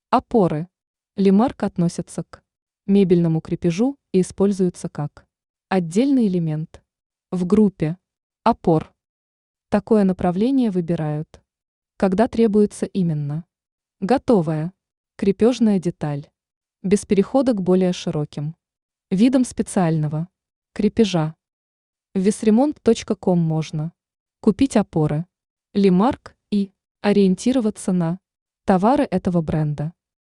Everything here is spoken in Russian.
Опоры. Лимарк относятся к мебельному крепежу и используются как отдельный элемент в группе опор. Такое направление выбирают, когда требуется именно готовая крепежная деталь, без перехода к более широким видам специального крепежа. В весремонт.ком можно купить опоры Лимарк и ориентироваться на товары этого бренда.